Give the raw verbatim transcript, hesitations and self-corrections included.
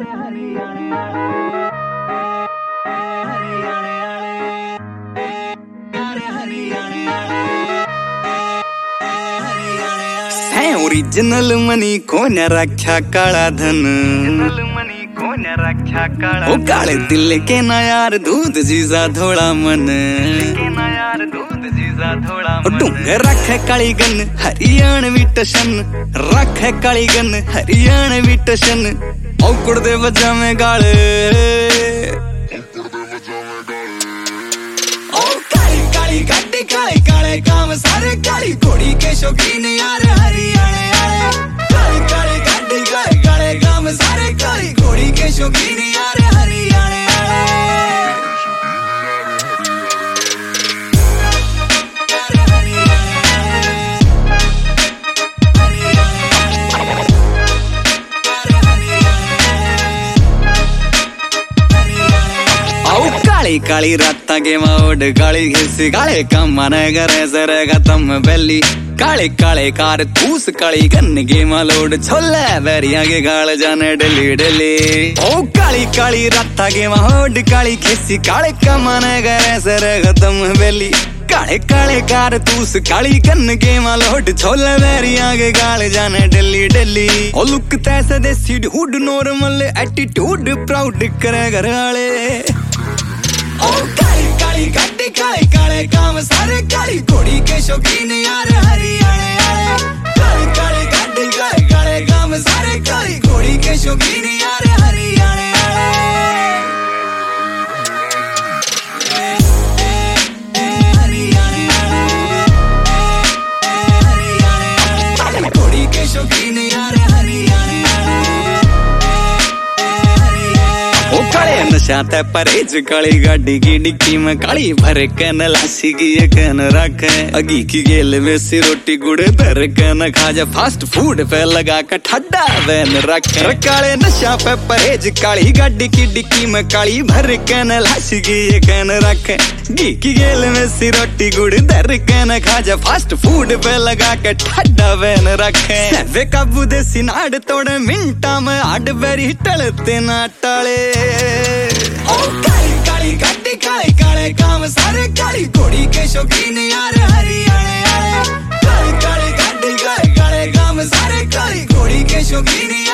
Original money को न रखा काला धन, ओ काले दिल के ना यार दूध जीजा थोड़ा मन, डूंगे रखे काली गन हरियाणवी टशन, रखे काली गन हरियाणवी टशन, औकड़ दे वजह में गाले ओ काली काली गड्डी काले काले काम सारे, काली घोड़ी के शौकीन यार हरियाणे आले, काली काली गड्डी काले काले काम सारे, काली घोड़ी के शौकीन यार हरियाणे आले। काली काली राता के माउड काली घिसी काले कम मन करे सरेगा तम बेली, काले काले कार तूस काली गन के मालोड छोले बेरिया के गाल जाने डली डली, ओ काली काली राता के माउड काली घिसी काले कम मन करे सरेगा तम बेली, काले काले कार तूस काली गन के मालोड छोले बेरिया के गाल जाने डली डली, ओ लुक तैसे देसी ढूड नॉर्मल एटीट्यूड प्राउड करे घर वाले, ओ काली काली गड्डी काले काले काम सारे, काली घोड़ी के शौकीन यार हरियाणे आले, काली काली गड्डी काले काले काम सारे, काली घोड़ी के शौकीन यार हरियाणे आले, घोड़ी के शौकीन यार हरियाणे ओ काले नशा ते परहेज काली गाड़ी की डिक्की में काली भर कन लासी की ये कन रखे, अगी की गेल में सी रोटी गुड़ धर कन खा जा, फास्ट फूड पे लगा कर ठड्डा वैन रखे, काले नशा पे परहेज काली गाड़ी की डिक्की में काली भर कन लासी की ये कन रखे, घी की गेल में सी रोटी गुड़ धर कन खा जा, फास्ट फूड पे लगा के ठड्डा वैन रखे, वे काबू देसी नाड़ तोड़े मिनटा में आड बेरी टलते ना टाले, ओ काली काली गड्डी काले काले काम सारे, काली घोड़ी के शौकीन यार हरियाणे आले, काली काली गड्डी काले काले काम सारे, काली घोड़ी के शौकीन।